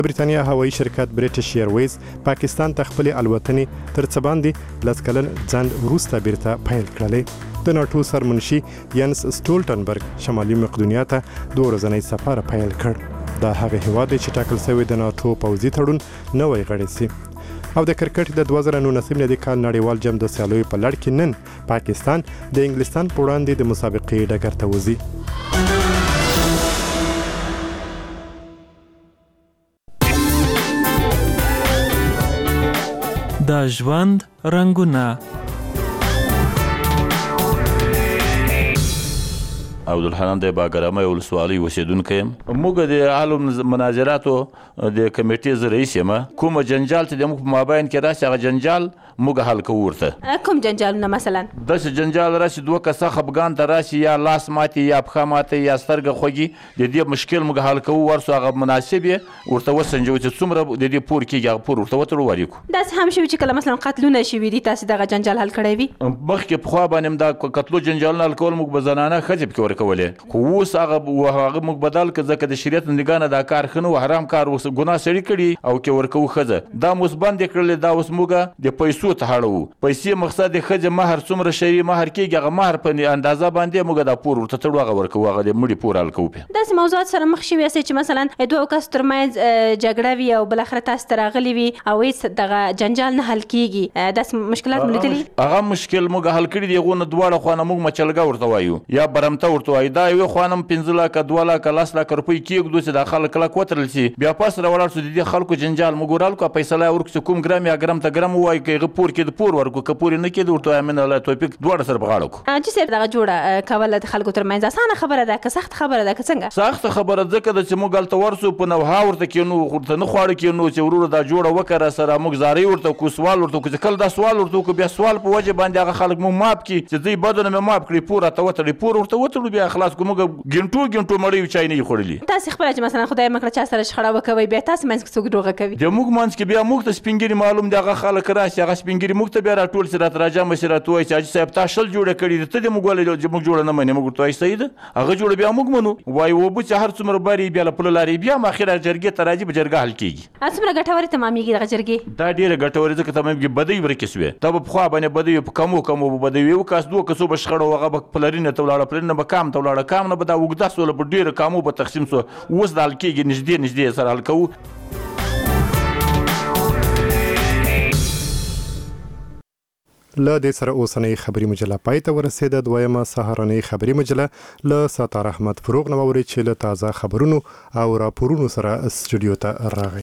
برېټانیا هوایي شرکت بریټیش ایرویز پاکستان ته خپل الوتنې تر څه باندې 10 کلن ځنډ وروسته بیرته پیل کړلې. د ناټو سرمنشي ینس سټولټنبرګ شمالي مقدونیا ته 2 ورځنی سفر پیل کړ. دا هغه هیواد چې ټاکل شوی د ناټو پوځي تړون نوی غړی سي. او د کرکټ د 2019 ملي کال نړیوال جام د سیالیو په لړ کې نن پاکستان د انګلستان په وړاندې د مسابقې ډګر ته وځي. د ژوند رنګونه. عبدالحنان د باګرامه ولسوالۍ اوسیدونکی یم. موږ د عالم مناظراتو د کمیټې زه رئیس یم. کومه جنجال چې د موږ په مابین کې راشي هغه جنجال موږ حل کوو. ورته کوم جنجالونه مثلا داسې جنجال راشي 2 کسه خفګان ته راشي یا لاس ماتي یا پښه ماتي یا سترګه خوږي د دې مشکل موږ حل کوو. ورسو هغه مناسب ورته وسنجو چې څومره د دې پور کېږي هغه پور ورته وتړو وریکو. داسې هم شوي چې کله مثلا قتلونه شوي دي تاسې دغه جنجال حل کړی وي؟ مخکې پخوا باندې دا قتلو جنجالونه حل کول موږ به زنانه ښځې پکې ورکولې، خو اوس هغه موږ بدل کړ ځکه د شریعت نګاه نه دا کار ښه نه و، حرام کار اوس ګناه سړي کړي او کې ورکوو ښځه. دا اوس بندې کړلې. دا اوس موږ د پیسو ته اړوو. پیسې مقصد د ښځې مهر څومره شوي مهر کېږي هغه مهر په اندازه باندې موږ دا پور ورته تړو هغه ورکوو. هغه د مړي پور حل کوو. داسې موضوعات سره مخ شوي یاستئ چې مثلا دوه کسو ترمنځ جګړه وي او بالاخره تاسو ته راغلي وي او هېڅ دغه جنجال نه حل کېږي، داسې مشکلات مو لیدلي؟ هغه مشکل موږ حل کړي دي. هغو نه دواړه خوا نه موږ مچلګه ورته وایو یا برمته ورته وایو. دا یوې خوا نه 15 لکه 2 لکه 10 لکه روپۍ کېږدو چې دا خلک کلک وتړل شي. بیا پس راولاړ شو د دې خلکو جنجال موږ ورحل کړو. فیصله یې ورکړو چې کوم ګرام یا ګرام ته ګرام ووایي، که هغه پور کېده پور ورکړو، که پور یې نه کېده ورته وایو من الله توفیق دواړه سره په غاړه کړو. چې صاحب دغه جوړه کول د خلکو ترمنځ اسانه خبره ده که سخت خبره ده که څنګه؟ سخته خبره ځکه ده چې موږ هلته ورسو په نوها ورته کېنو، ورته نه خواړه کېنو چې وروره دا جوړه وکړه سره موږ زارۍ ورته وکړو، سوال ورته وکړو. چې کله دا سوال ورته وکړو بیا سوال په وجه باندې هغه خلک موږ ماف کړي چې دوی بدو نه مې ماف کړي، پور راته وتړي، پور ورته وتړو بیا خلاص کړو. موږ ګنټو مړۍ چای نه یې خوړلي. تاسې خپله چې مثلا خدای مکړه چا سره شخړه وکوئ بیا تاسې منځ کې څوک دروغه کوي؟ د موږ منځ کې بیا موږ ته سپین ږیري معلوم دي، هغه خلک راشي هغه سپین ږیري موږ ته بیا راټول شي راته راجمع شي راته وایي چې حاجي صاحب تا شل جوړه کړي دي، ته دې موږ ولې موږ جوړه نه منې؟ موږ ورته وایو صحیح ده هغه جوړه بیا موږ منو. وایي اوبه چې هر څومره باري بیا له پله لارې بیا اخره جرګې ته راځي په جرګه حل کېږي. څومره ګټورې تمامېږي دغه جرګې؟ دا ډېره ګټورې ځکه تمامېږي. بدۍ ورکې سوې. دا به پخوا باندې بدۍ په کمو به بدۍ وي. 1 کس 2 کسو به شخړه هغه به پلرینه ته ولاړه، پلرینه به کام ته ولاړه، کام نه به دا اوږده سوله په ډېرو کامو به تقسیم سو. اوس دا حل کېږي نږدې سره حل کوو. له دې سره اوسنۍ خبري مجله پای ته ورسېده. دویمه سهارنۍ خبري مجله له ستار احمد فروغ نه واورئ چې له تازه خبرونو او راپورونو سره استودیو ته راغی.